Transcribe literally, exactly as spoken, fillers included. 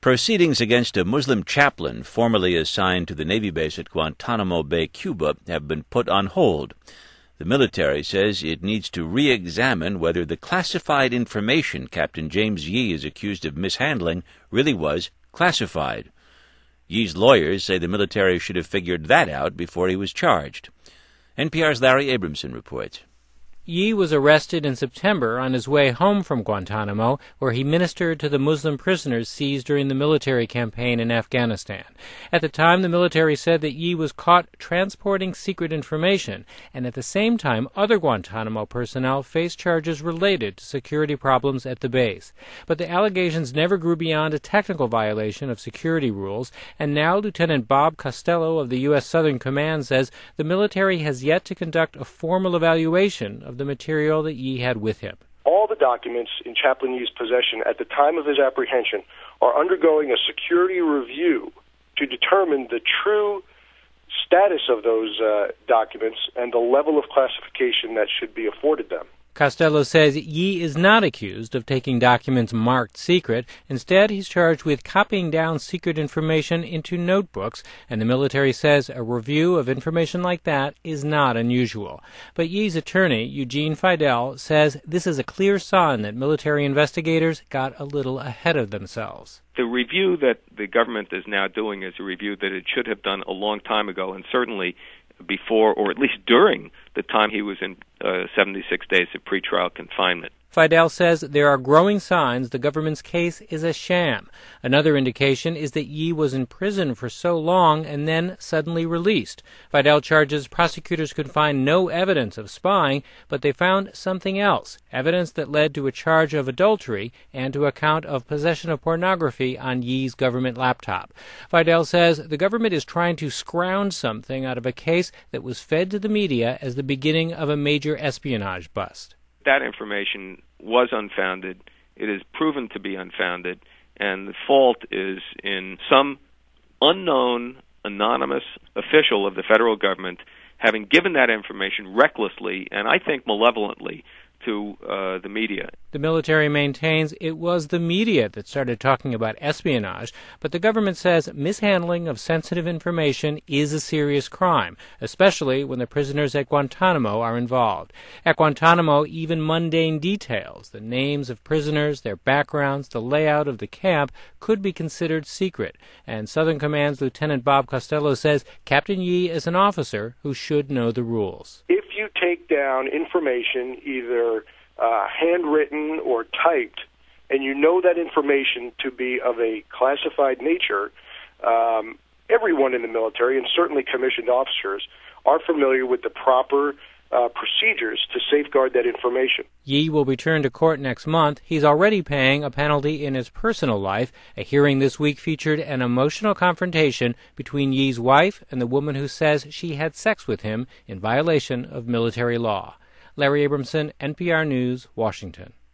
Proceedings against a Muslim chaplain formerly assigned to the Navy base at Guantanamo Bay, Cuba, have been put on hold. The military says it needs to re-examine whether the classified information Captain James Yee is accused of mishandling really was classified. Yee's lawyers say the military should have figured that out before he was charged. N P R's Larry Abramson reports. Yee was arrested in September on his way home from Guantanamo, where he ministered to the Muslim prisoners seized during the military campaign in Afghanistan. At the time, the military said that Yee was caught transporting secret information, and at the same time, other Guantanamo personnel faced charges related to security problems at the base. But the allegations never grew beyond a technical violation of security rules, and now Lieutenant Bob Costello of the U S Southern Command says the military has yet to conduct a formal evaluation of the material that Yee had with him. All the documents in Chaplain Yee's possession at the time of his apprehension are undergoing a security review to determine the true status of those uh, documents and the level of classification that should be afforded them. Costello says Yee is not accused of taking documents marked secret. Instead, he's charged with copying down secret information into notebooks, and the military says a review of information like that is not unusual. But Yee's attorney, Eugene Fidel, says this is a clear sign that military investigators got a little ahead of themselves. The review that the government is now doing is a review that it should have done a long time ago, and certainly before, or at least during, the time he was in uh, seventy-six days of pretrial confinement. Fidel says there are growing signs the government's case is a sham. Another indication is that Yee was in prison for so long and then suddenly released. Fidel charges prosecutors could find no evidence of spying, but they found something else, evidence that led to a charge of adultery and to a count of possession of pornography on Yee's government laptop. Fidel says the government is trying to scrounge something out of a case that was fed to the media as the beginning of a major espionage bust. That information was unfounded. It is proven to be unfounded, and the fault is in some unknown, anonymous official of the federal government having given that information recklessly and I think malevolently to uh, the media. The military maintains it was the media that started talking about espionage, but the government says mishandling of sensitive information is a serious crime, especially when the prisoners at Guantanamo are involved. At Guantanamo, even mundane details, the names of prisoners, their backgrounds, the layout of the camp, could be considered secret, and Southern Command's Lieutenant Bob Costello says Captain Yee is an officer who should know the rules. If you take down information, either uh, handwritten or typed, and you know that information to be of a classified nature, um, everyone in the military, and certainly commissioned officers, are familiar with the proper uh, procedures to safeguard that information. Yee will return to court next month. He's already paying a penalty in his personal life. A hearing this week featured an emotional confrontation between Yee's wife and the woman who says she had sex with him in violation of military law. Larry Abramson, N P R News, Washington.